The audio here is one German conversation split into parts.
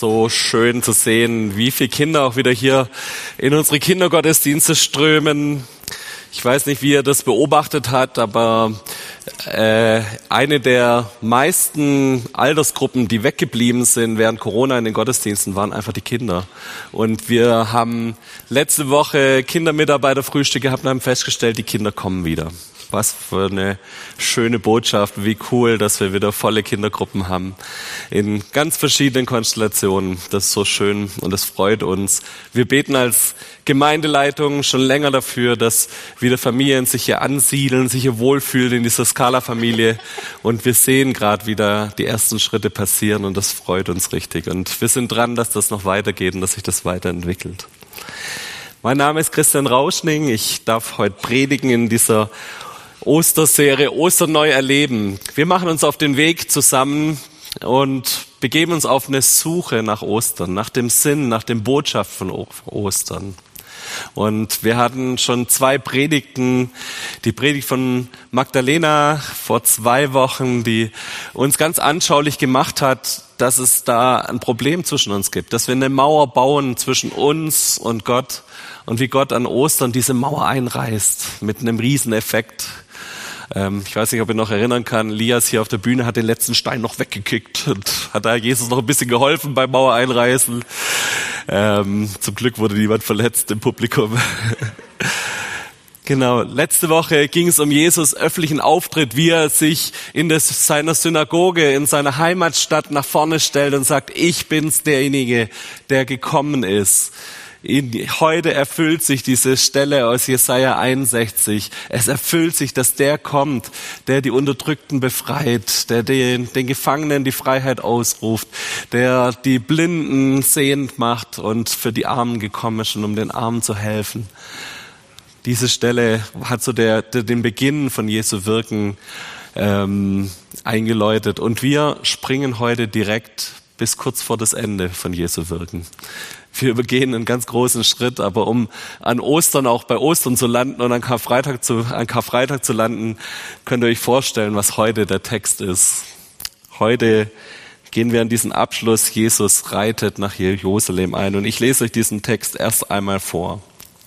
So schön zu sehen, wie viele Kinder auch wieder hier in unsere Kindergottesdienste strömen. Ich weiß nicht, wie ihr das beobachtet habt, aber eine der meisten Altersgruppen, die weggeblieben sind während Corona in den Gottesdiensten, waren einfach die Kinder. Und wir haben letzte Woche Kindermitarbeiterfrühstück gehabt und haben festgestellt, die Kinder kommen wieder. Was für eine schöne Botschaft, wie cool, dass wir wieder volle Kindergruppen haben in ganz verschiedenen Konstellationen. Das ist so schön und das freut uns. Wir beten als Gemeindeleitung schon länger dafür, dass wieder Familien sich hier ansiedeln, sich hier wohlfühlen in dieser Scala-Familie. Und wir sehen gerade, wie da die ersten Schritte passieren und das freut uns richtig. Und wir sind dran, dass das noch weitergeht und dass sich das weiterentwickelt. Mein Name ist Christian Rauschning. Ich darf heute predigen in dieser Osterserie Ostern neu erleben. Wir machen uns auf den Weg zusammen und begeben uns auf eine Suche nach Ostern, nach dem Sinn, nach dem Botschaft von Ostern. Und wir hatten schon 2 Predigten. Die Predigt von Magdalena vor 2 Wochen, die uns ganz anschaulich gemacht hat, dass es da ein Problem zwischen uns gibt, dass wir eine Mauer bauen zwischen uns und Gott und wie Gott an Ostern diese Mauer einreißt mit einem Rieseneffekt. Ich weiß nicht, ob ihr noch erinnern kann, Lias hier auf der Bühne hat den letzten Stein noch weggekickt und hat da Jesus noch ein bisschen geholfen beim Mauereinreißen. Zum Glück wurde niemand verletzt im Publikum. Genau, letzte Woche ging es um Jesus' öffentlichen Auftritt, wie er sich in seiner Synagoge, in seiner Heimatstadt nach vorne stellt und sagt, ich bin's derjenige, der gekommen ist. Heute erfüllt sich diese Stelle aus Jesaja 61. Es erfüllt sich, dass der kommt, der die Unterdrückten befreit, der den Gefangenen die Freiheit ausruft, der die Blinden sehend macht und für die Armen gekommen ist, um den Armen zu helfen. Diese Stelle hat so den Beginn von Jesu Wirken eingeläutet. Und wir springen heute direkt bis kurz vor das Ende von Jesu Wirken. Wir übergehen einen ganz großen Schritt, aber um an Ostern, auch bei Ostern zu landen und an Karfreitag zu landen, könnt ihr euch vorstellen, was heute der Text ist. Heute gehen wir an diesen Abschluss, Jesus reitet nach Jerusalem ein. Und ich lese euch diesen Text erst einmal vor.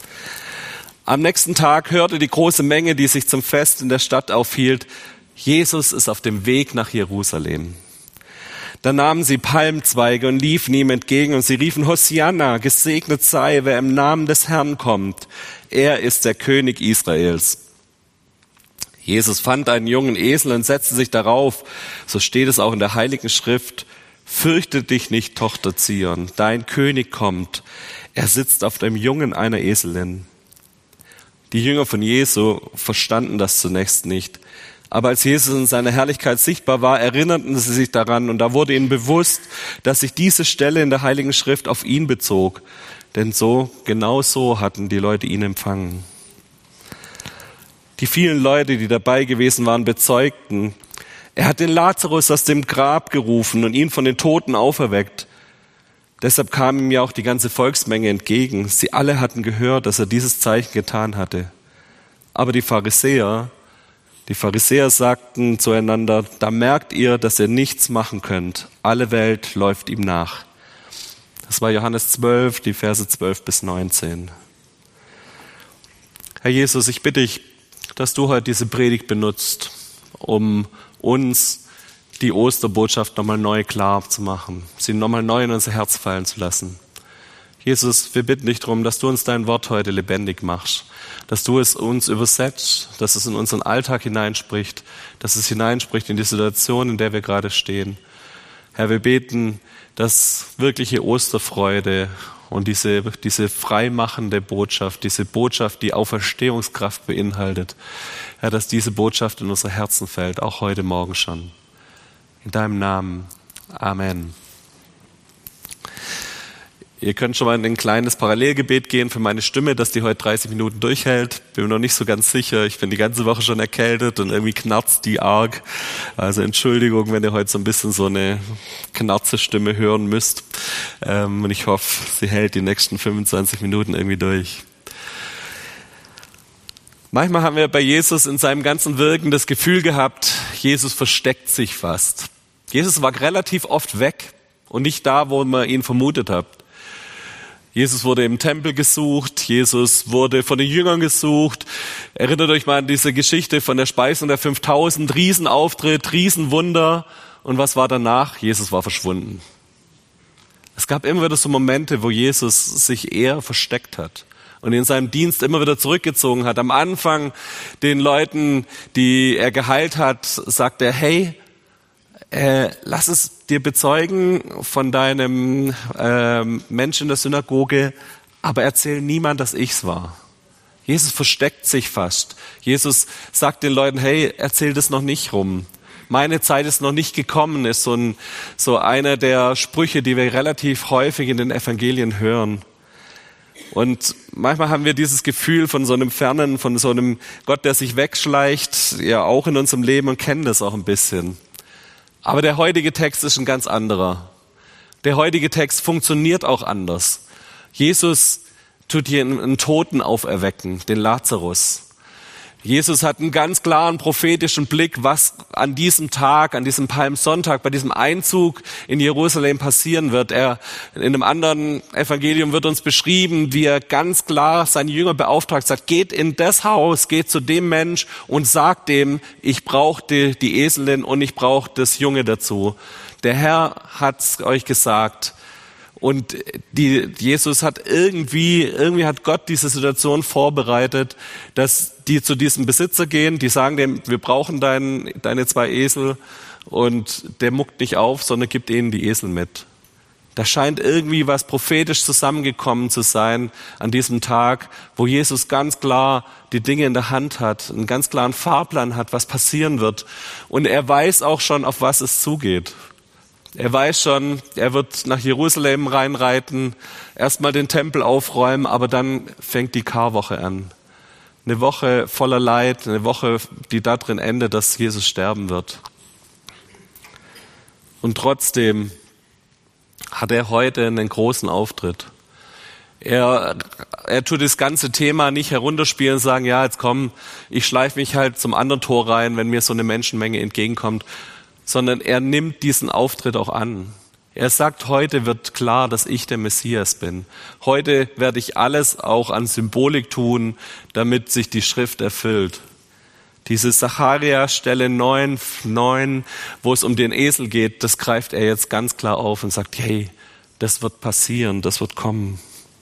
Am nächsten Tag hörte die große Menge, die sich zum Fest in der Stadt aufhielt, Jesus ist auf dem Weg nach Jerusalem. Da nahmen sie Palmzweige und liefen ihm entgegen und sie riefen, Hosianna, gesegnet sei, wer im Namen des Herrn kommt. Er ist der König Israels. Jesus fand einen jungen Esel und setzte sich darauf. So steht es auch in der Heiligen Schrift. Fürchte dich nicht, Tochter Zion, dein König kommt. Er sitzt auf dem Jungen einer Eselin. Die Jünger von Jesu verstanden das zunächst nicht. Aber als Jesus in seiner Herrlichkeit sichtbar war, erinnerten sie sich daran und da wurde ihnen bewusst, dass sich diese Stelle in der Heiligen Schrift auf ihn bezog. Denn genau so hatten die Leute ihn empfangen. Die vielen Leute, die dabei gewesen waren, bezeugten, er hat den Lazarus aus dem Grab gerufen und ihn von den Toten auferweckt. Deshalb kam ihm ja auch die ganze Volksmenge entgegen. Sie alle hatten gehört, dass er dieses Zeichen getan hatte. Aber die Pharisäer sagten zueinander, da merkt ihr, dass ihr nichts machen könnt. Alle Welt läuft ihm nach. Das war Johannes 12, die Verse 12 bis 19. Herr Jesus, ich bitte dich, dass du heute diese Predigt benutzt, um uns die Osterbotschaft nochmal neu klar zu machen, sie nochmal neu in unser Herz fallen zu lassen. Jesus, wir bitten dich darum, dass du uns dein Wort heute lebendig machst, dass du es uns übersetzt, dass es in unseren Alltag hineinspricht, dass es hineinspricht in die Situation, in der wir gerade stehen. Herr, wir beten, dass wirkliche Osterfreude und diese freimachende Botschaft, diese Botschaft, die Auferstehungskraft beinhaltet, Herr, dass diese Botschaft in unsere Herzen fällt, auch heute Morgen schon. In deinem Namen. Amen. Ihr könnt schon mal in ein kleines Parallelgebet gehen für meine Stimme, dass die heute 30 Minuten durchhält. Bin mir noch nicht so ganz sicher. Ich bin die ganze Woche schon erkältet und irgendwie knarzt die arg. Also Entschuldigung, wenn ihr heute so ein bisschen so eine Knarze-Stimme hören müsst. Und ich hoffe, sie hält die nächsten 25 Minuten irgendwie durch. Manchmal haben wir bei Jesus in seinem ganzen Wirken das Gefühl gehabt, Jesus versteckt sich fast. Jesus war relativ oft weg. und nicht da, wo man ihn vermutet hat. Jesus wurde im Tempel gesucht, Jesus wurde von den Jüngern gesucht. Erinnert euch mal an diese Geschichte von der Speisung der 5000, Riesenauftritt, Riesenwunder. Und was war danach? Jesus war verschwunden. Es gab immer wieder so Momente, wo Jesus sich eher versteckt hat und in seinem Dienst immer wieder zurückgezogen hat. Am Anfang den Leuten, die er geheilt hat, sagt er, hey, lass es dir bezeugen von deinem Menschen in der Synagoge, aber erzähl niemand, dass ich's war. Jesus versteckt sich fast. Jesus sagt den Leuten, hey, erzähl das noch nicht rum. Meine Zeit ist noch nicht gekommen, ist so einer der Sprüche, die wir relativ häufig in den Evangelien hören. Und manchmal haben wir dieses Gefühl von so einem Fernen, von so einem Gott, der sich wegschleicht, ja auch in unserem Leben und kennen das auch ein bisschen. Aber der heutige Text ist ein ganz anderer. Der heutige Text funktioniert auch anders. Jesus tut hier einen Toten auferwecken, den Lazarus. Jesus hat einen ganz klaren prophetischen Blick, was an diesem Tag, an diesem Palmsonntag, bei diesem Einzug in Jerusalem passieren wird. In einem anderen Evangelium wird uns beschrieben, wie er ganz klar seine Jünger beauftragt, sagt, geht in das Haus, geht zu dem Mensch und sagt dem, ich brauche die Eselin und ich brauche das Junge dazu. Der Herr hat's euch gesagt. Und Jesus hat irgendwie hat Gott diese Situation vorbereitet, dass die zu diesem Besitzer gehen, die sagen dem, wir brauchen deine 2 Esel, und der muckt nicht auf, sondern gibt ihnen die Esel mit. Da scheint irgendwie was prophetisch zusammengekommen zu sein an diesem Tag, wo Jesus ganz klar die Dinge in der Hand hat, einen ganz klaren Fahrplan hat, was passieren wird. Und er weiß auch schon, auf was es zugeht. Er weiß schon, er wird nach Jerusalem reinreiten, erstmal den Tempel aufräumen, aber dann fängt die Karwoche an. Eine Woche voller Leid, eine Woche, die da drin endet, dass Jesus sterben wird. Und trotzdem hat er heute einen großen Auftritt. Er tut das ganze Thema nicht herunterspielen und sagen, ja, jetzt komm, ich schleife mich halt zum anderen Tor rein, wenn mir so eine Menschenmenge entgegenkommt, sondern er nimmt diesen Auftritt auch an. Er sagt, heute wird klar, dass ich der Messias bin. Heute werde ich alles auch an Symbolik tun, damit sich die Schrift erfüllt. Diese Sacharja-Stelle 9,9, wo es um den Esel geht, das greift er jetzt ganz klar auf und sagt, hey, das wird passieren, das wird kommen.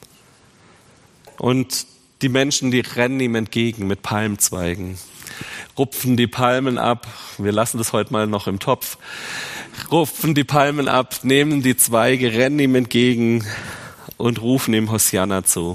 Und die Menschen, die rennen ihm entgegen mit Palmzweigen, rupfen die Palmen ab. Wir lassen das heute mal noch im Topf. Rupfen die Palmen ab, nehmen die Zweige, rennen ihm entgegen und rufen ihm Hosianna zu.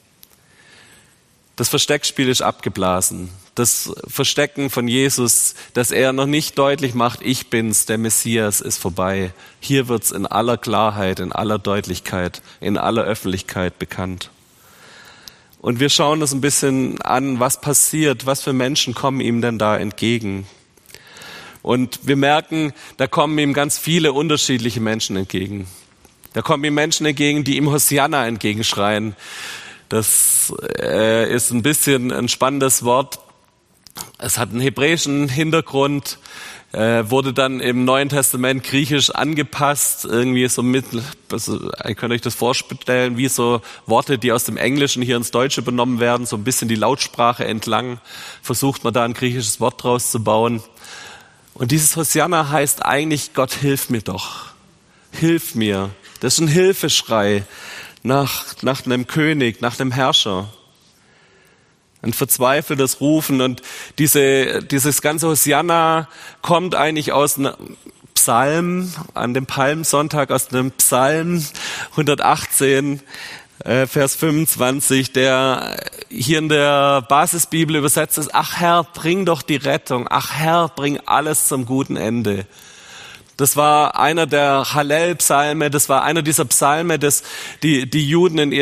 Das Versteckspiel ist abgeblasen. Das Verstecken von Jesus, dass er noch nicht deutlich macht, ich bin's, der Messias, ist vorbei. Hier wird's in aller Klarheit, in aller Deutlichkeit, in aller Öffentlichkeit bekannt. Und wir schauen uns ein bisschen an, was passiert, was für Menschen kommen ihm denn da entgegen. Und wir merken, da kommen ihm ganz viele unterschiedliche Menschen entgegen. Da kommen ihm Menschen entgegen, die ihm Hosianna entgegenschreien. Das ist ein bisschen ein spannendes Wort. Es hat einen hebräischen Hintergrund, wurde dann im Neuen Testament griechisch angepasst, irgendwie so ihr könnt euch das vorstellen, wie so Worte, die aus dem Englischen hier ins Deutsche übernommen werden, so ein bisschen die Lautsprache entlang, versucht man da ein griechisches Wort draus zu bauen. Und dieses Hosianna heißt eigentlich, Gott, hilf mir doch, hilf mir. Das ist ein Hilfeschrei nach einem König, nach einem Herrscher. Ein verzweifeltes Rufen, und dieses ganze Hosianna kommt eigentlich aus einem Psalm, an dem Palmsonntag, aus einem Psalm 118, Vers 25, der hier in der Basisbibel übersetzt ist, ach Herr, bring doch die Rettung, ach Herr, bring alles zum guten Ende. Das war einer der Hallel-Psalme, das war einer dieser Psalme, die Juden in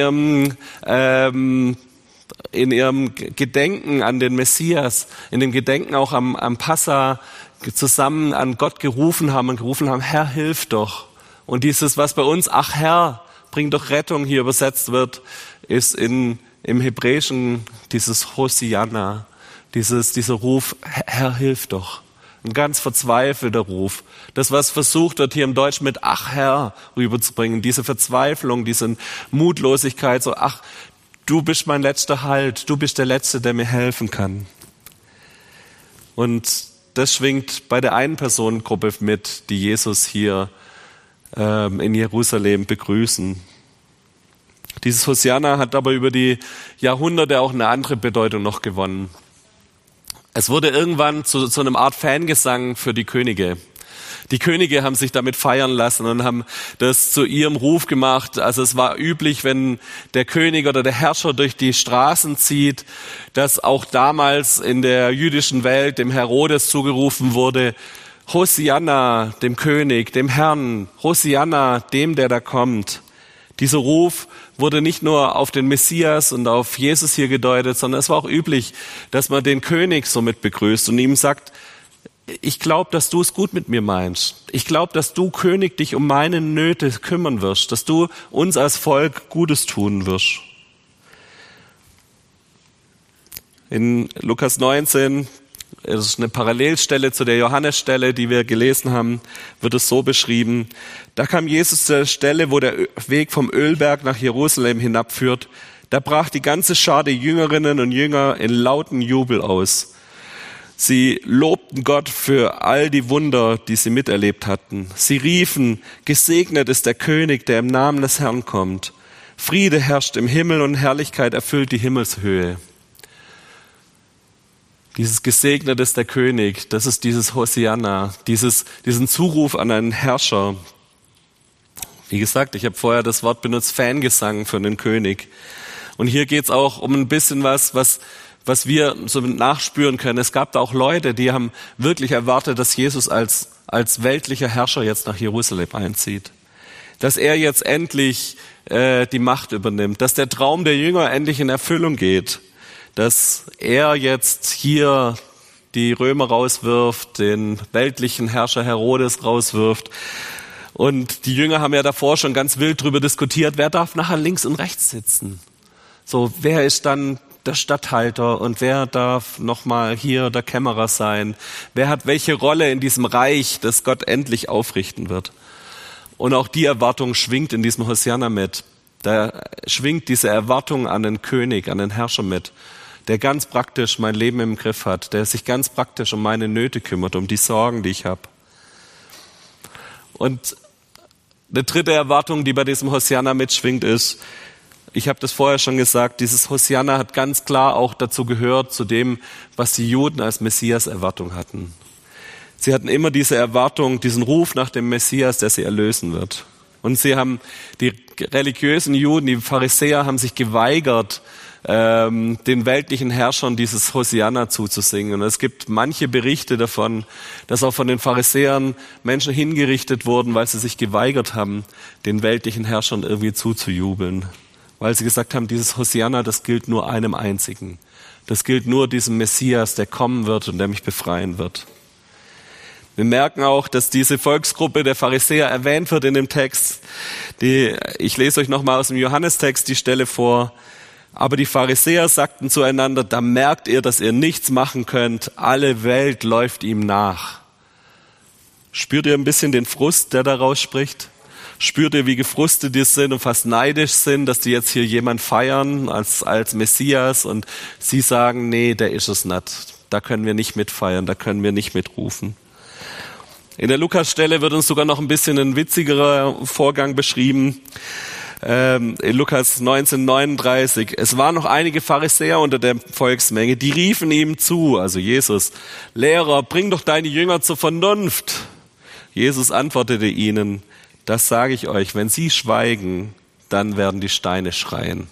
ihrem Gedenken an den Messias, in dem Gedenken auch am Passa zusammen an Gott gerufen haben Herr, hilf doch. Und dieses, was bei uns, ach Herr, bring doch Rettung, hier übersetzt wird, ist im Hebräischen dieses Hosianna, dieser Ruf, Herr, hilf doch. Ein ganz verzweifelter Ruf. Das, was versucht wird, hier im Deutschen mit ach Herr rüberzubringen. Diese Verzweiflung, diese Mutlosigkeit, so ach, du bist mein letzter Halt. Du bist der Letzte, der mir helfen kann. Und das schwingt bei der einen Personengruppe mit, die Jesus hier in Jerusalem begrüßen. Dieses Hosianna hat aber über die Jahrhunderte auch eine andere Bedeutung noch gewonnen. Es wurde irgendwann zu einer Art Fangesang für die Könige. Die Könige haben sich damit feiern lassen und haben das zu ihrem Ruf gemacht. Also es war üblich, wenn der König oder der Herrscher durch die Straßen zieht, dass auch damals in der jüdischen Welt dem Herodes zugerufen wurde, Hosianna, dem König, dem Herrn, Hosianna, dem, der da kommt. Dieser Ruf wurde nicht nur auf den Messias und auf Jesus hier gedeutet, sondern es war auch üblich, dass man den König somit begrüßt und ihm sagt, ich glaube, dass du es gut mit mir meinst. Ich glaube, dass du, König, dich um meine Nöte kümmern wirst, dass du uns als Volk Gutes tun wirst. In Lukas 19, das ist eine Parallelstelle zu der Johannesstelle, die wir gelesen haben, wird es so beschrieben. Da kam Jesus zur Stelle, wo der Weg vom Ölberg nach Jerusalem hinabführt. Da brach die ganze Schar der Jüngerinnen und Jünger in lauten Jubel aus. Sie lobten Gott für all die Wunder, die sie miterlebt hatten. Sie riefen, gesegnet ist der König, der im Namen des Herrn kommt. Friede herrscht im Himmel und Herrlichkeit erfüllt die Himmelshöhe. Dieses gesegnet ist der König, das ist dieses Hosianna, diesen Zuruf an einen Herrscher. Wie gesagt, ich habe vorher das Wort benutzt, Fangesang für den König. Und hier geht es auch um ein bisschen was wir so nachspüren können. Es gab da auch Leute, die haben wirklich erwartet, dass Jesus als weltlicher Herrscher jetzt nach Jerusalem einzieht. Dass er jetzt endlich die Macht übernimmt. Dass der Traum der Jünger endlich in Erfüllung geht. Dass er jetzt hier die Römer rauswirft, den weltlichen Herrscher Herodes rauswirft. Und die Jünger haben ja davor schon ganz wild drüber diskutiert, wer darf nachher links und rechts sitzen. So, wer ist dann der Statthalter und wer darf nochmal hier der Kämmerer sein? Wer hat welche Rolle in diesem Reich, das Gott endlich aufrichten wird? Und auch die Erwartung schwingt in diesem Hosianna mit. Da schwingt diese Erwartung an den König, an den Herrscher mit, der ganz praktisch mein Leben im Griff hat, der sich ganz praktisch um meine Nöte kümmert, um die Sorgen, die ich habe. Und eine dritte Erwartung, die bei diesem Hosianna mitschwingt, ist, ich habe das vorher schon gesagt, dieses Hosianna hat ganz klar auch dazu gehört, zu dem, was die Juden als Messias-Erwartung hatten. Sie hatten immer diese Erwartung, diesen Ruf nach dem Messias, der sie erlösen wird. Und die religiösen Juden, die Pharisäer, haben sich geweigert, den weltlichen Herrschern dieses Hosianna zuzusingen. Und es gibt manche Berichte davon, dass auch von den Pharisäern Menschen hingerichtet wurden, weil sie sich geweigert haben, den weltlichen Herrschern irgendwie zuzujubeln. Weil sie gesagt haben, dieses Hosianna, das gilt nur einem einzigen. Das gilt nur diesem Messias, der kommen wird und der mich befreien wird. Wir merken auch, dass diese Volksgruppe der Pharisäer erwähnt wird in dem Text. Ich lese euch nochmal aus dem Johannestext die Stelle vor. Aber die Pharisäer sagten zueinander, da merkt ihr, dass ihr nichts machen könnt. Alle Welt läuft ihm nach. Spürt ihr ein bisschen den Frust, der daraus spricht? Spürt ihr, wie gefrustet die sind und fast neidisch sind, dass die jetzt hier jemand feiern als Messias und sie sagen, nee, der ist es nicht. Da können wir nicht mitfeiern, da können wir nicht mitrufen. In der Lukas-Stelle wird uns sogar noch ein bisschen ein witzigerer Vorgang beschrieben. In Lukas 19:39. Es waren noch einige Pharisäer unter der Volksmenge, die riefen ihm zu, also Jesus, Lehrer, bring doch deine Jünger zur Vernunft. Jesus antwortete ihnen, das sage ich euch, wenn sie schweigen, dann werden die Steine schreien.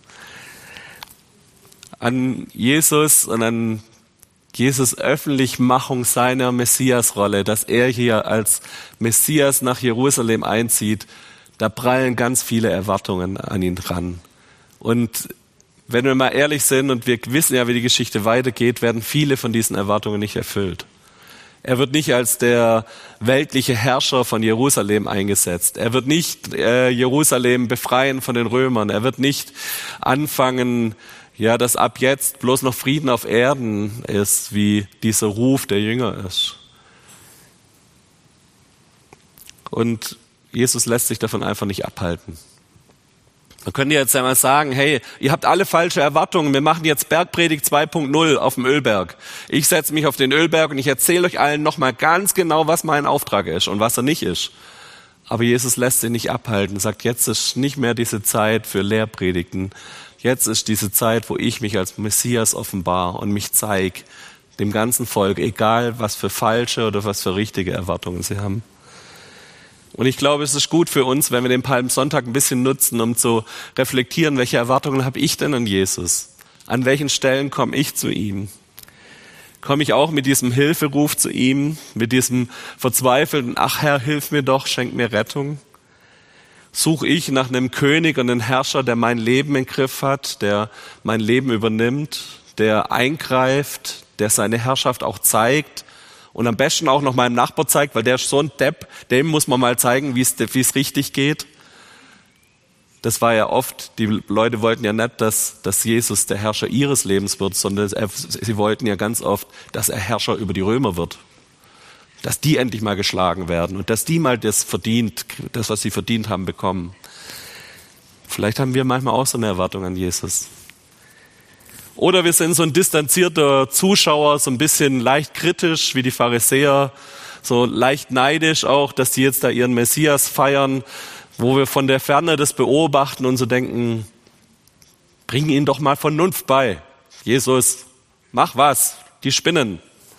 An Jesus und an Jesus Öffentlichmachung seiner Messiasrolle, dass er hier als Messias nach Jerusalem einzieht, da prallen ganz viele Erwartungen an ihn dran. Und wenn wir mal ehrlich sind und wir wissen ja, wie die Geschichte weitergeht, werden viele von diesen Erwartungen nicht erfüllt. Er wird nicht als der weltliche Herrscher von Jerusalem eingesetzt. Er wird nicht Jerusalem befreien von den Römern. Er wird nicht anfangen, ja, dass ab jetzt bloß noch Frieden auf Erden ist, wie dieser Ruf der Jünger ist. Und Jesus lässt sich davon einfach nicht abhalten. Man könnte jetzt einmal sagen, hey, ihr habt alle falsche Erwartungen, wir machen jetzt Bergpredigt 2.0 auf dem Ölberg. Ich setze mich auf den Ölberg und ich erzähle euch allen nochmal ganz genau, was mein Auftrag ist und was er nicht ist. Aber Jesus lässt sich nicht abhalten, sagt, jetzt ist nicht mehr diese Zeit für Lehrpredigten. Jetzt ist diese Zeit, wo ich mich als Messias offenbar und mich zeige dem ganzen Volk, egal was für falsche oder was für richtige Erwartungen sie haben. Und ich glaube, es ist gut für uns, wenn wir den Palmsonntag ein bisschen nutzen, um zu reflektieren, welche Erwartungen habe ich denn an Jesus? An welchen Stellen komme ich zu ihm? Komme ich auch mit diesem Hilferuf zu ihm, mit diesem verzweifelten, ach Herr, hilf mir doch, schenk mir Rettung? Suche ich nach einem König und einem Herrscher, der mein Leben im Griff hat, der mein Leben übernimmt, der eingreift, der seine Herrschaft auch zeigt und am besten auch noch meinem Nachbar zeigt, weil der ist so ein Depp, dem muss man mal zeigen, wie es richtig geht. Das war ja oft, die Leute wollten ja nicht, dass Jesus der Herrscher ihres Lebens wird, sondern sie wollten ja ganz oft, dass er Herrscher über die Römer wird. Dass die endlich mal geschlagen werden und dass die mal das, was sie verdient haben, bekommen. Vielleicht haben wir manchmal auch so eine Erwartung an Jesus. Oder wir sind so ein distanzierter Zuschauer, so ein bisschen leicht kritisch wie die Pharisäer, so leicht neidisch auch, dass die jetzt da ihren Messias feiern, wo wir von der Ferne das beobachten und so denken, bring ihnen doch mal Vernunft bei. Jesus, mach was, die spinnen.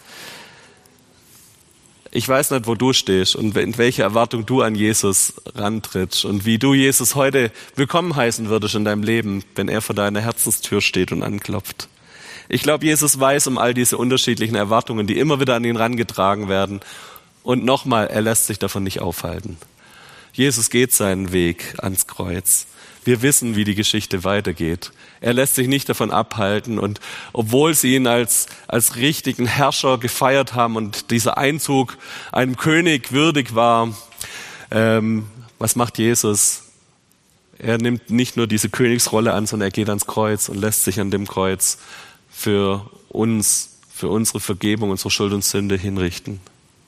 Ich weiß nicht, wo du stehst und in welche Erwartung du an Jesus rantrittst und wie du Jesus heute willkommen heißen würdest in deinem Leben, wenn er vor deiner Herzenstür steht und anklopft. Ich glaube, Jesus weiß um all diese unterschiedlichen Erwartungen, die immer wieder an ihn rangetragen werden. Und nochmal, er lässt sich davon nicht aufhalten. Jesus geht seinen Weg ans Kreuz. Wir wissen, wie die Geschichte weitergeht. Er lässt sich nicht davon abhalten und obwohl sie ihn als richtigen Herrscher gefeiert haben und dieser Einzug einem König würdig war, was macht Jesus? Er nimmt nicht nur diese Königsrolle an, sondern er geht ans Kreuz und lässt sich an dem Kreuz für uns, für unsere Vergebung, unsere Schuld und Sünde hinrichten.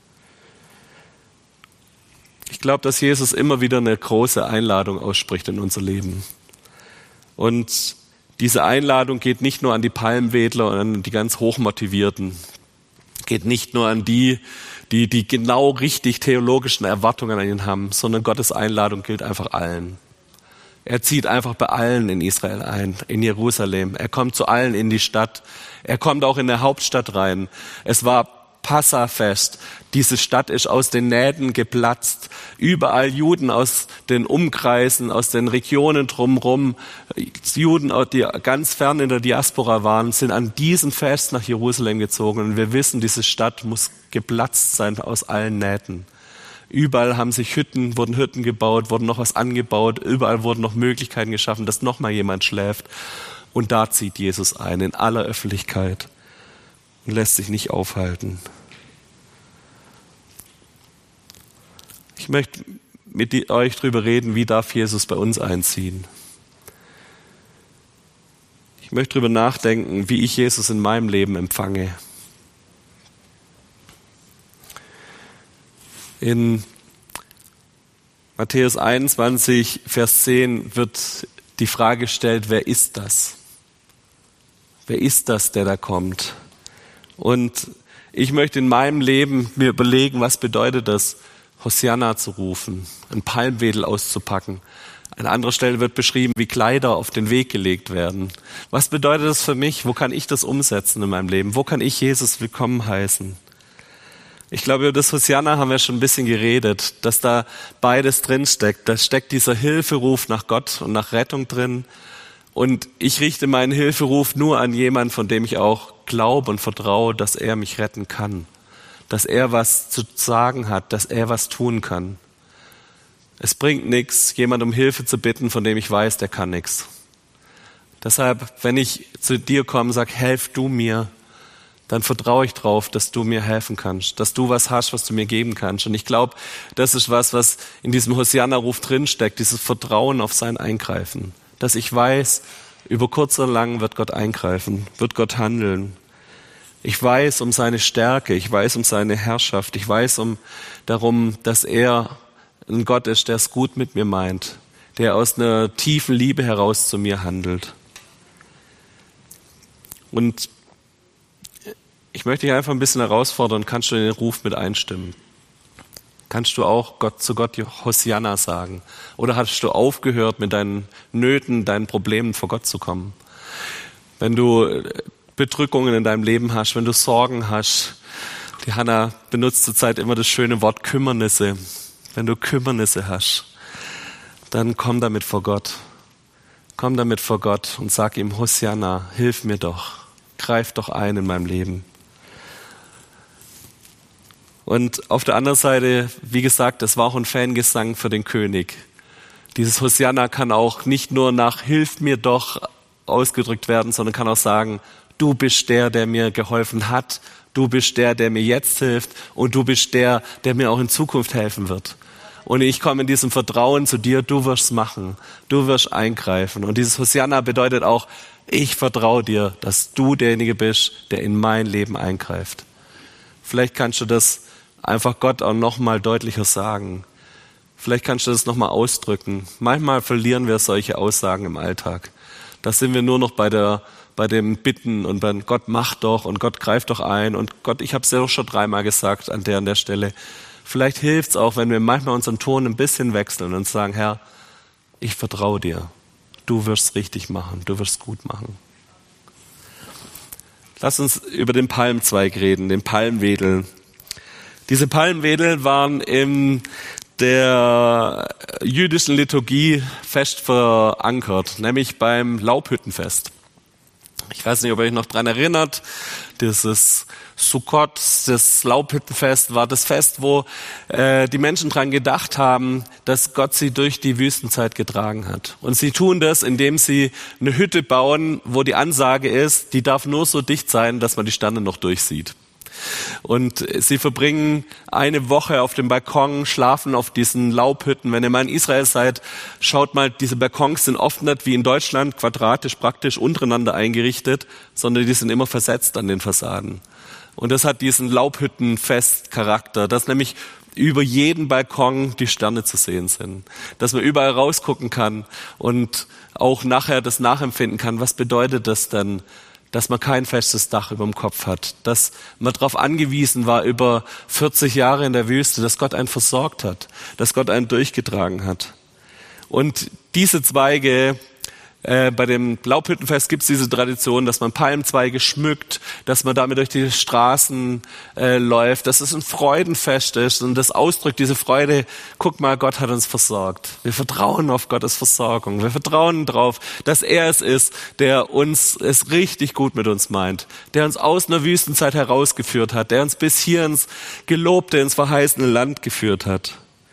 Ich glaube, dass Jesus immer wieder eine große Einladung ausspricht in unser Leben. Und diese Einladung geht nicht nur an die Palmwedler und an die ganz Hochmotivierten. Geht nicht nur an die genau richtig theologischen Erwartungen an ihn haben, sondern Gottes Einladung gilt einfach allen. Er zieht einfach bei allen in Israel ein, in Jerusalem. Er kommt zu allen in die Stadt. Er kommt auch in der Hauptstadt rein. Es war Passafest. Diese Stadt ist aus den Nähten geplatzt. Überall Juden aus den Umkreisen, aus den Regionen drumherum, Juden, die ganz fern in der Diaspora waren, sind an diesem Fest nach Jerusalem gezogen. Und wir wissen, diese Stadt muss geplatzt sein aus allen Nähten. Überall haben sich wurden Hütten gebaut, wurden noch was angebaut. Überall wurden noch Möglichkeiten geschaffen, dass noch mal jemand schläft. Und da zieht Jesus ein, in aller Öffentlichkeit. Und lässt sich nicht aufhalten. Ich möchte mit euch darüber reden, wie darf Jesus bei uns einziehen. Ich möchte darüber nachdenken, wie ich Jesus in meinem Leben empfange. In Matthäus 21, Vers 10 wird die Frage gestellt, wer ist das? Wer ist das, der da kommt? Und ich möchte in meinem Leben mir überlegen, was bedeutet das, Hosianna zu rufen, ein Palmwedel auszupacken. An anderer Stelle wird beschrieben, wie Kleider auf den Weg gelegt werden. Was bedeutet das für mich? Wo kann ich das umsetzen in meinem Leben? Wo kann ich Jesus willkommen heißen? Ich glaube, über das Hosianna haben wir schon ein bisschen geredet, dass da beides drin steckt. Da steckt dieser Hilferuf nach Gott und nach Rettung drin. Und ich richte meinen Hilferuf nur an jemanden, von dem ich auch glaube und vertraue, dass er mich retten kann. Dass er was zu sagen hat, dass er was tun kann. Es bringt nichts, jemand um Hilfe zu bitten, von dem ich weiß, der kann nichts. Deshalb, wenn ich zu dir komme und sage, helf du mir, dann vertraue ich drauf, dass du mir helfen kannst, dass du was hast, was du mir geben kannst. Und ich glaube, das ist was in diesem Hosianna-Ruf drinsteckt, dieses Vertrauen auf sein Eingreifen. Dass ich weiß, über kurz oder lang wird Gott eingreifen, wird Gott handeln. Ich weiß um seine Stärke, ich weiß um seine Herrschaft, ich weiß darum, dass er ein Gott ist, der es gut mit mir meint, der aus einer tiefen Liebe heraus zu mir handelt. Und ich möchte dich einfach ein bisschen herausfordern, kannst du den Ruf mit einstimmen? Kannst du auch zu Gott Hosianna sagen? Oder hast du aufgehört, mit deinen Nöten, deinen Problemen vor Gott zu kommen? Wenn du Bedrückungen in deinem Leben hast, wenn du Sorgen hast, die Hannah benutzt zurzeit immer das schöne Wort Kümmernisse. Wenn du Kümmernisse hast, dann komm damit vor Gott. Komm damit vor Gott und sag ihm, Hosianna, hilf mir doch. Greif doch ein in meinem Leben. Und auf der anderen Seite, wie gesagt, das war auch ein Fangesang für den König. Dieses Hosianna kann auch nicht nur nach Hilf mir doch ausgedrückt werden, sondern kann auch sagen, du bist der mir geholfen hat, du bist der mir jetzt hilft und du bist der mir auch in Zukunft helfen wird. Und ich komme in diesem Vertrauen zu dir, du wirst machen, du wirst eingreifen. Und dieses Hosianna bedeutet auch, ich vertraue dir, dass du derjenige bist, der in mein Leben eingreift. Vielleicht kannst du das einfach Gott auch nochmal deutlicher sagen. Vielleicht kannst du das nochmal ausdrücken. Manchmal verlieren wir solche Aussagen im Alltag. Da sind wir nur noch bei dem Bitten und bei Gott macht doch und Gott greift doch ein und Gott, ich habe es ja doch schon 3-mal gesagt an der Stelle. Vielleicht hilft es auch, wenn wir manchmal unseren Ton ein bisschen wechseln und sagen, Herr, ich vertraue dir. Du wirst richtig machen, du wirst gut machen. Lass uns über den Palmzweig reden, den Palmwedel. Diese Palmwedel waren in der jüdischen Liturgie fest verankert, nämlich beim Laubhüttenfest. Ich weiß nicht, ob ihr euch noch daran erinnert, dieses Sukkot, das Laubhüttenfest, war das Fest, wo die Menschen dran gedacht haben, dass Gott sie durch die Wüstenzeit getragen hat. Und sie tun das, indem sie eine Hütte bauen, wo die Ansage ist, die darf nur so dicht sein, dass man die Sterne noch durchsieht. Und sie verbringen eine Woche auf dem Balkon, schlafen auf diesen Laubhütten. Wenn ihr mal in Israel seid, schaut mal, diese Balkons sind oft nicht wie in Deutschland quadratisch praktisch untereinander eingerichtet, sondern die sind immer versetzt an den Fassaden. Und das hat diesen Laubhüttenfest-Charakter, dass nämlich über jeden Balkon die Sterne zu sehen sind. Dass man überall rausgucken kann und auch nachher das nachempfinden kann, was bedeutet das denn, dass man kein festes Dach über dem Kopf hat, dass man darauf angewiesen war über 40 Jahre in der Wüste, dass Gott einen versorgt hat, dass Gott einen durchgetragen hat. Und diese Zweige, bei dem Laubhüttenfest gibt es diese Tradition, dass man Palmzweige schmückt, dass man damit durch die Straßen läuft, dass es ein Freudenfest ist und das ausdrückt diese Freude, guck mal, Gott hat uns versorgt. Wir vertrauen auf Gottes Versorgung. Wir vertrauen darauf, dass er es ist, der uns es richtig gut mit uns meint, der uns aus einer Wüstenzeit herausgeführt hat, der uns bis hier ins gelobte, ins verheißene Land geführt hat.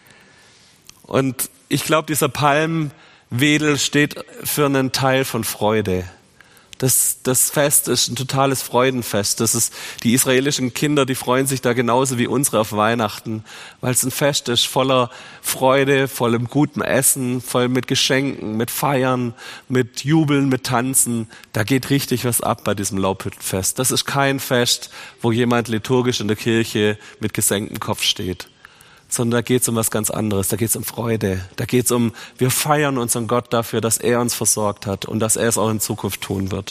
Und ich glaube, dieser Palmwedel steht für einen Teil von Freude. Das Fest ist ein totales Freudenfest. Die israelischen Kinder, die freuen sich da genauso wie unsere auf Weihnachten, weil es ein Fest ist voller Freude, vollem gutem Essen, voll mit Geschenken, mit Feiern, mit Jubeln, mit Tanzen. Da geht richtig was ab bei diesem Laubhüttenfest. Das ist kein Fest, wo jemand liturgisch in der Kirche mit gesenktem Kopf steht, sondern da geht es um was ganz anderes. Da geht es um Freude. Da geht es um, wir feiern unseren Gott dafür, dass er uns versorgt hat und dass er es auch in Zukunft tun wird.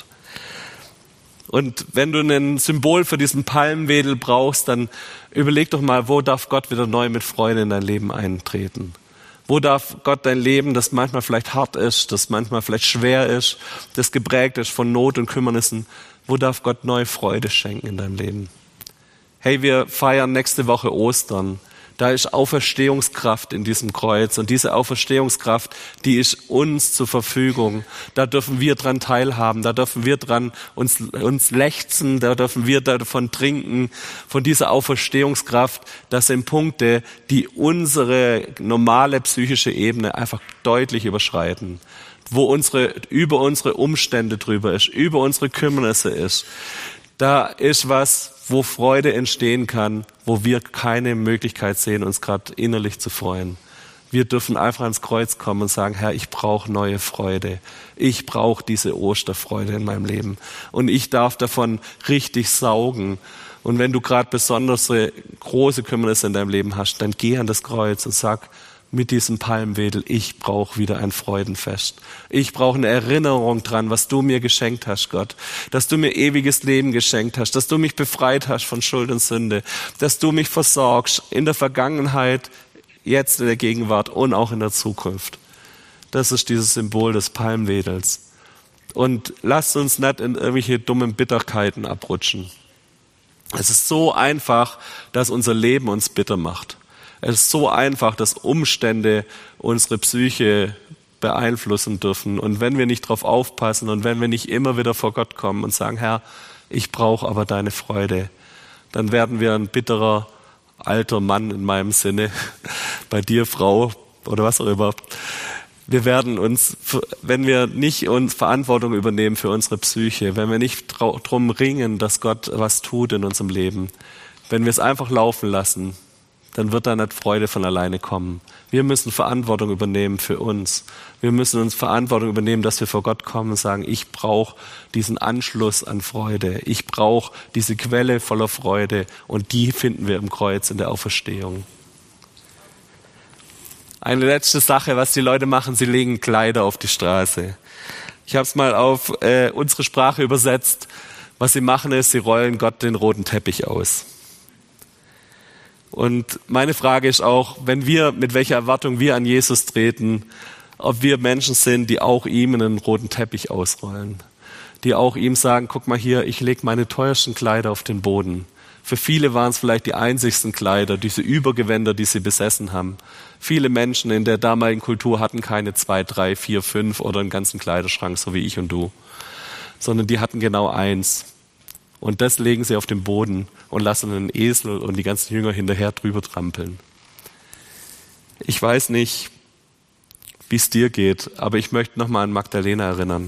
Und wenn du ein Symbol für diesen Palmwedel brauchst, dann überleg doch mal, wo darf Gott wieder neu mit Freude in dein Leben eintreten? Wo darf Gott dein Leben, das manchmal vielleicht hart ist, das manchmal vielleicht schwer ist, das geprägt ist von Not und Kümmernissen, wo darf Gott neue Freude schenken in deinem Leben? Hey, wir feiern nächste Woche Ostern. Da ist Auferstehungskraft in diesem Kreuz und diese Auferstehungskraft, die ist uns zur Verfügung. Da dürfen wir dran teilhaben, da dürfen wir dran uns lechzen, da dürfen wir davon trinken, von dieser Auferstehungskraft. Das sind Punkte, die unsere normale psychische Ebene einfach deutlich überschreiten, wo über unsere Umstände drüber ist, über unsere Kümmernisse ist. Da ist was, wo Freude entstehen kann, wo wir keine Möglichkeit sehen, uns gerade innerlich zu freuen. Wir dürfen einfach ans Kreuz kommen und sagen, Herr, ich brauche neue Freude. Ich brauche diese Osterfreude in meinem Leben. Und ich darf davon richtig saugen. Und wenn du gerade besonders große Kümmernisse in deinem Leben hast, dann geh an das Kreuz und sag, mit diesem Palmwedel, ich brauche wieder ein Freudenfest. Ich brauche eine Erinnerung dran, was du mir geschenkt hast, Gott. Dass du mir ewiges Leben geschenkt hast, dass du mich befreit hast von Schuld und Sünde, dass du mich versorgst in der Vergangenheit, jetzt in der Gegenwart und auch in der Zukunft. Das ist dieses Symbol des Palmwedels. Und lasst uns nicht in irgendwelche dummen Bitterkeiten abrutschen. Es ist so einfach, dass unser Leben uns bitter macht. Es ist so einfach, dass Umstände unsere Psyche beeinflussen dürfen. Und wenn wir nicht drauf aufpassen und wenn wir nicht immer wieder vor Gott kommen und sagen, Herr, ich brauche aber deine Freude, dann werden wir ein bitterer alter Mann in meinem Sinne, bei dir Frau oder was auch immer. Wir werden uns, wenn wir nicht uns Verantwortung übernehmen für unsere Psyche, wenn wir nicht drum ringen, dass Gott was tut in unserem Leben, wenn wir es einfach laufen lassen, dann wird da nicht Freude von alleine kommen. Wir müssen Verantwortung übernehmen für uns. Wir müssen uns Verantwortung übernehmen, dass wir vor Gott kommen und sagen, ich brauche diesen Anschluss an Freude. Ich brauche diese Quelle voller Freude und die finden wir im Kreuz in der Auferstehung. Eine letzte Sache, was die Leute machen, sie legen Kleider auf die Straße. Ich habe es mal auf unsere Sprache übersetzt. Was sie machen ist, sie rollen Gott den roten Teppich aus. Und meine Frage ist auch, wenn wir, mit welcher Erwartung wir an Jesus treten, ob wir Menschen sind, die auch ihm einen roten Teppich ausrollen. Die auch ihm sagen, guck mal hier, ich lege meine teuersten Kleider auf den Boden. Für viele waren es vielleicht die einzigsten Kleider, diese Übergewänder, die sie besessen haben. Viele Menschen in der damaligen Kultur hatten keine 2, 3, 4, 5 oder einen ganzen Kleiderschrank, so wie ich und du. Sondern die hatten genau eins. Und das legen sie auf den Boden und lassen einen Esel und die ganzen Jünger hinterher drüber trampeln. Ich weiß nicht, wie es dir geht, aber ich möchte nochmal an Magdalena erinnern.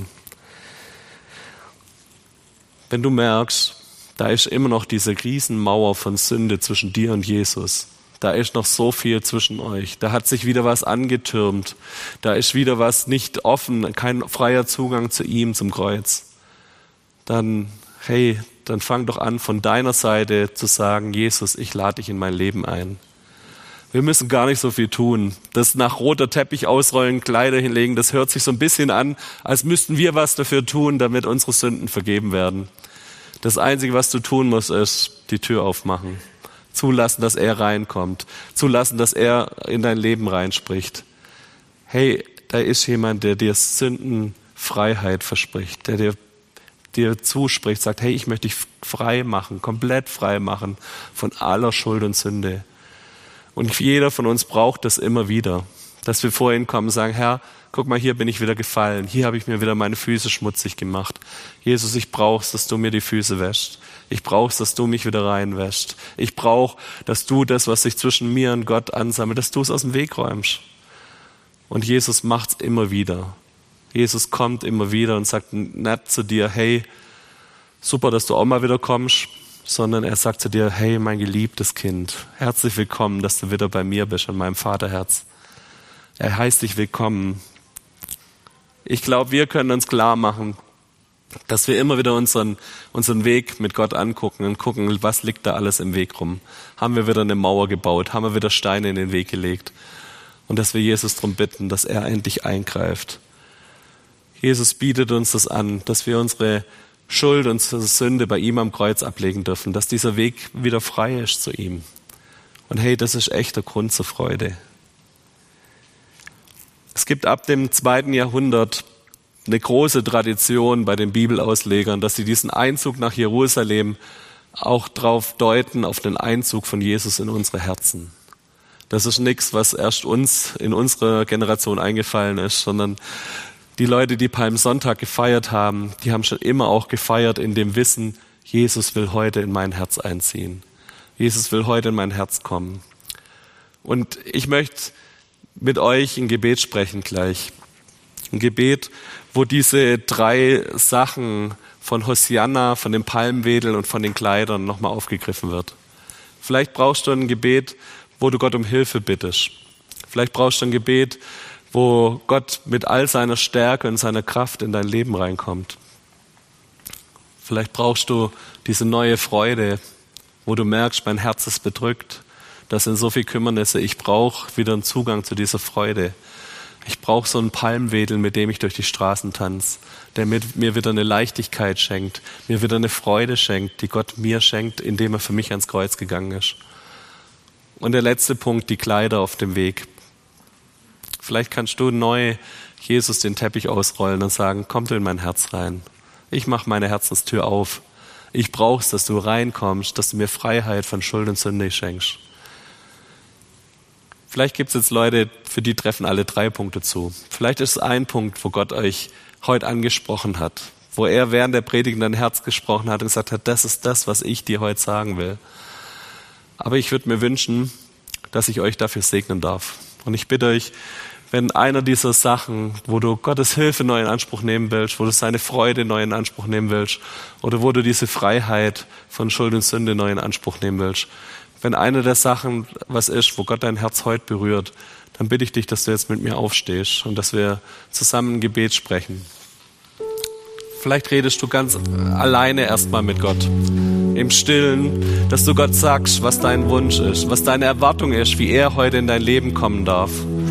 Wenn du merkst, da ist immer noch diese Riesenmauer von Sünde zwischen dir und Jesus. Da ist noch so viel zwischen euch. Da hat sich wieder was angetürmt. Da ist wieder was nicht offen, kein freier Zugang zu ihm, zum Kreuz. Dann fang doch an, von deiner Seite zu sagen, Jesus, ich lade dich in mein Leben ein. Wir müssen gar nicht so viel tun. Das nach roter Teppich ausrollen, Kleider hinlegen, das hört sich so ein bisschen an, als müssten wir was dafür tun, damit unsere Sünden vergeben werden. Das Einzige, was du tun musst, ist die Tür aufmachen. Zulassen, dass er reinkommt. Zulassen, dass er in dein Leben reinspricht. Hey, da ist jemand, der dir Sündenfreiheit verspricht, der dir zuspricht, sagt, hey, ich möchte dich frei machen, komplett frei machen von aller Schuld und Sünde. Und jeder von uns braucht das immer wieder, dass wir vor ihn kommen und sagen, Herr, guck mal, hier bin ich wieder gefallen, hier habe ich mir wieder meine Füße schmutzig gemacht. Jesus, ich brauch's, dass du mir die Füße wäschst. Ich brauch's, dass du mich wieder reinwäschst. Ich brauche, dass du das, was sich zwischen mir und Gott ansammelt, dass du es aus dem Weg räumst. Und Jesus macht's immer wieder. Jesus kommt immer wieder und sagt nicht zu dir, hey, super, dass du auch mal wieder kommst, sondern er sagt zu dir, hey, mein geliebtes Kind, herzlich willkommen, dass du wieder bei mir bist, an meinem Vaterherz. Er heißt dich willkommen. Ich glaube, wir können uns klar machen, dass wir immer wieder unseren Weg mit Gott angucken und gucken, was liegt da alles im Weg rum. Haben wir wieder eine Mauer gebaut? Haben wir wieder Steine in den Weg gelegt? Und dass wir Jesus darum bitten, dass er endlich eingreift. Jesus bietet uns das an, dass wir unsere Schuld, unsere Sünde bei ihm am Kreuz ablegen dürfen, dass dieser Weg wieder frei ist zu ihm. Und hey, das ist echter Grund zur Freude. Es gibt ab dem 2. Jahrhundert eine große Tradition bei den Bibelauslegern, dass sie diesen Einzug nach Jerusalem auch darauf deuten, auf den Einzug von Jesus in unsere Herzen. Das ist nichts, was erst uns in unserer Generation eingefallen ist, sondern die Leute, die Palmsonntag gefeiert haben, die haben schon immer auch gefeiert in dem Wissen, Jesus will heute in mein Herz einziehen. Jesus will heute in mein Herz kommen. Und ich möchte mit euch ein Gebet sprechen gleich. Ein Gebet, wo diese 3 Sachen von Hosianna, von dem Palmwedel und von den Kleidern nochmal aufgegriffen wird. Vielleicht brauchst du ein Gebet, wo du Gott um Hilfe bittest. Vielleicht brauchst du ein Gebet, wo Gott mit all seiner Stärke und seiner Kraft in dein Leben reinkommt. Vielleicht brauchst du diese neue Freude, wo du merkst, mein Herz ist bedrückt. Das sind so viele Kümmernisse. Ich brauche wieder einen Zugang zu dieser Freude. Ich brauche so einen Palmwedel, mit dem ich durch die Straßen tanze, der mir wieder eine Leichtigkeit schenkt, mir wieder eine Freude schenkt, die Gott mir schenkt, indem er für mich ans Kreuz gegangen ist. Und der letzte Punkt, die Kleider auf dem Weg. Vielleicht kannst du neu Jesus den Teppich ausrollen und sagen, komm du in mein Herz rein. Ich mache meine Herzenstür auf. Ich brauche es, dass du reinkommst, dass du mir Freiheit von Schuld und Sünde schenkst. Vielleicht gibt es jetzt Leute, für die treffen alle 3 Punkte zu. Vielleicht ist es ein Punkt, wo Gott euch heute angesprochen hat, wo er während der Predigt in dein Herz gesprochen hat und gesagt hat, das ist das, was ich dir heute sagen will. Aber ich würde mir wünschen, dass ich euch dafür segnen darf. Und ich bitte euch, wenn einer dieser Sachen, wo du Gottes Hilfe neu in Anspruch nehmen willst, wo du seine Freude neu in Anspruch nehmen willst oder wo du diese Freiheit von Schuld und Sünde neu in Anspruch nehmen willst, wenn eine der Sachen was ist, wo Gott dein Herz heute berührt, dann bitte ich dich, dass du jetzt mit mir aufstehst und dass wir zusammen ein Gebet sprechen. Vielleicht redest du ganz alleine erstmal mit Gott, im Stillen, dass du Gott sagst, was dein Wunsch ist, was deine Erwartung ist, wie er heute in dein Leben kommen darf.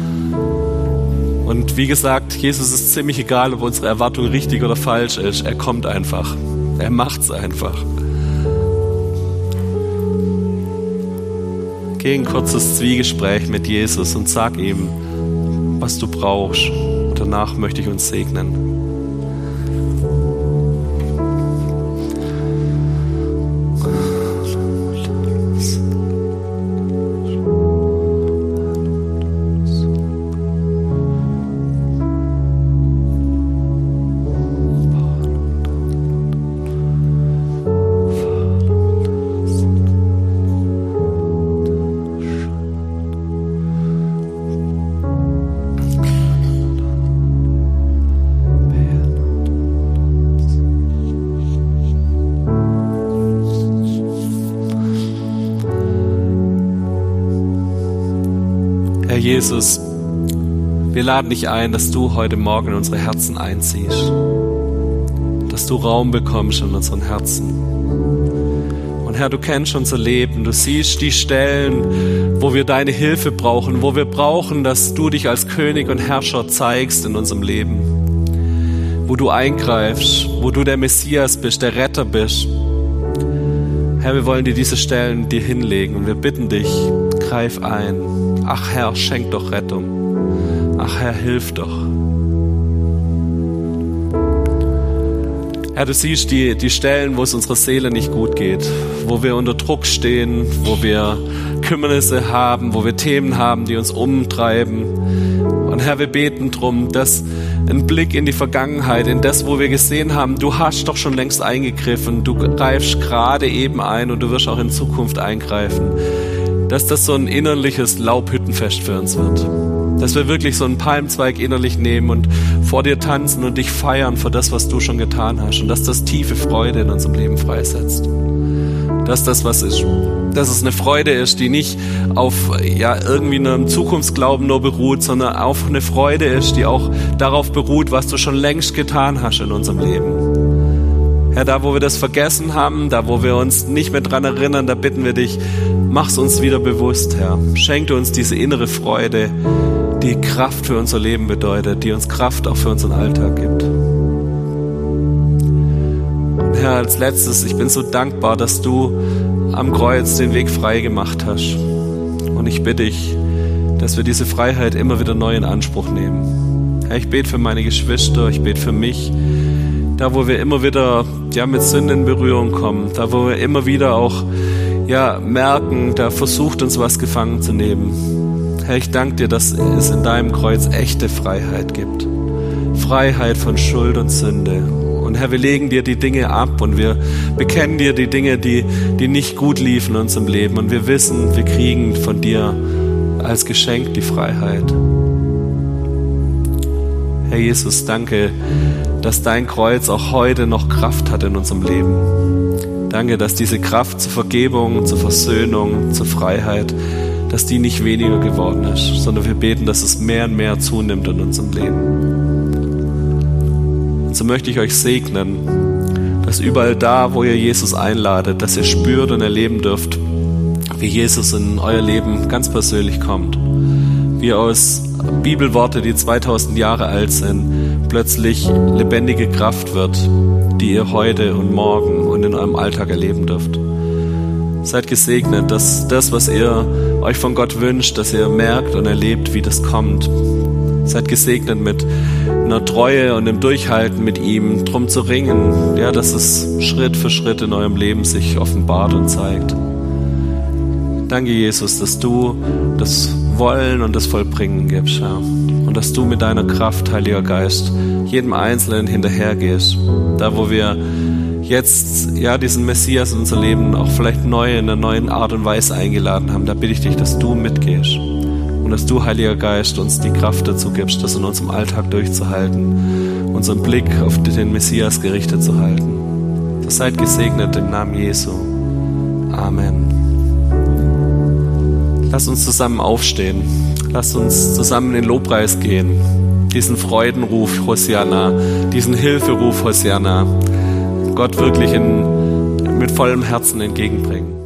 Und wie gesagt, Jesus ist ziemlich egal, ob unsere Erwartung richtig oder falsch ist. Er kommt einfach. Er macht's einfach. Geh in ein kurzes Zwiegespräch mit Jesus und sag ihm, was du brauchst. Und danach möchte ich uns segnen. Herr Jesus, wir laden dich ein, dass du heute Morgen in unsere Herzen einziehst, dass du Raum bekommst in unseren Herzen. Und Herr, du kennst unser Leben, du siehst die Stellen, wo wir deine Hilfe brauchen, wo wir brauchen, dass du dich als König und Herrscher zeigst in unserem Leben, wo du eingreifst, wo du der Messias bist, der Retter bist. Herr, wir wollen dir diese Stellen dir hinlegen und wir bitten dich, greif ein. Ach Herr, schenk doch Rettung. Ach Herr, hilf doch. Herr, du siehst die Stellen, wo es unserer Seele nicht gut geht, wo wir unter Druck stehen, wo wir Kümmernisse haben, wo wir Themen haben, die uns umtreiben. Und Herr, wir beten drum, dass ein Blick in die Vergangenheit, in das, wo wir gesehen haben, du hast doch schon längst eingegriffen, du greifst gerade eben ein und du wirst auch in Zukunft eingreifen. Dass das so ein innerliches Laubhüttenfest für uns wird. Dass wir wirklich so einen Palmzweig innerlich nehmen und vor dir tanzen und dich feiern für das, was du schon getan hast. Und dass das tiefe Freude in unserem Leben freisetzt. Dass das was ist. Dass es eine Freude ist, die nicht auf irgendwie einem Zukunftsglauben nur beruht, sondern auf eine Freude ist, die auch darauf beruht, was du schon längst getan hast in unserem Leben. Herr, da wo wir das vergessen haben, da wo wir uns nicht mehr dran erinnern, da bitten wir dich, mach's uns wieder bewusst, Herr. Schenk uns diese innere Freude, die Kraft für unser Leben bedeutet, die uns Kraft auch für unseren Alltag gibt. Und Herr, als letztes, ich bin so dankbar, dass du am Kreuz den Weg frei gemacht hast. Und ich bitte dich, dass wir diese Freiheit immer wieder neu in Anspruch nehmen. Herr, ich bete für meine Geschwister, ich bete für mich, da wo wir immer wieder mit Sünde in Berührung kommen, da wo wir immer wieder auch merken, da versucht uns was gefangen zu nehmen. Herr, ich danke dir, dass es in deinem Kreuz echte Freiheit gibt. Freiheit von Schuld und Sünde. Und Herr, wir legen dir die Dinge ab und wir bekennen dir die Dinge, die nicht gut liefen in unserem Leben. Und wir wissen, wir kriegen von dir als Geschenk die Freiheit. Herr Jesus, danke, dass dein Kreuz auch heute noch Kraft hat in unserem Leben. Danke, dass diese Kraft zur Vergebung, zur Versöhnung, zur Freiheit, dass die nicht weniger geworden ist, sondern wir beten, dass es mehr und mehr zunimmt in unserem Leben. Und so möchte ich euch segnen, dass überall da, wo ihr Jesus einladet, dass ihr spürt und erleben dürft, wie Jesus in euer Leben ganz persönlich kommt. Wie aus Bibelworte, die 2000 Jahre alt sind, plötzlich lebendige Kraft wird, die ihr heute und morgen und in eurem Alltag erleben dürft. Seid gesegnet, dass das, was ihr euch von Gott wünscht, dass ihr merkt und erlebt, wie das kommt. Seid gesegnet mit einer Treue und dem Durchhalten mit ihm, drum zu ringen, ja, dass es Schritt für Schritt in eurem Leben sich offenbart und zeigt. Danke, Jesus, dass du das Wollen und das Vollbringen gibst, ja. Und dass du mit deiner Kraft, Heiliger Geist, jedem Einzelnen hinterhergehst. Da, wo wir jetzt ja diesen Messias in unser Leben auch vielleicht neu in einer neuen Art und Weise eingeladen haben, da bitte ich dich, dass du mitgehst. Und dass du, Heiliger Geist, uns die Kraft dazu gibst, das in unserem Alltag durchzuhalten, unseren Blick auf den Messias gerichtet zu halten. So seid gesegnet im Namen Jesu. Amen. Lasst uns zusammen aufstehen. Lasst uns zusammen in den Lobpreis gehen. Diesen Freudenruf, Hosianna, diesen Hilferuf, Hosianna, Gott wirklich mit vollem Herzen entgegenbringen.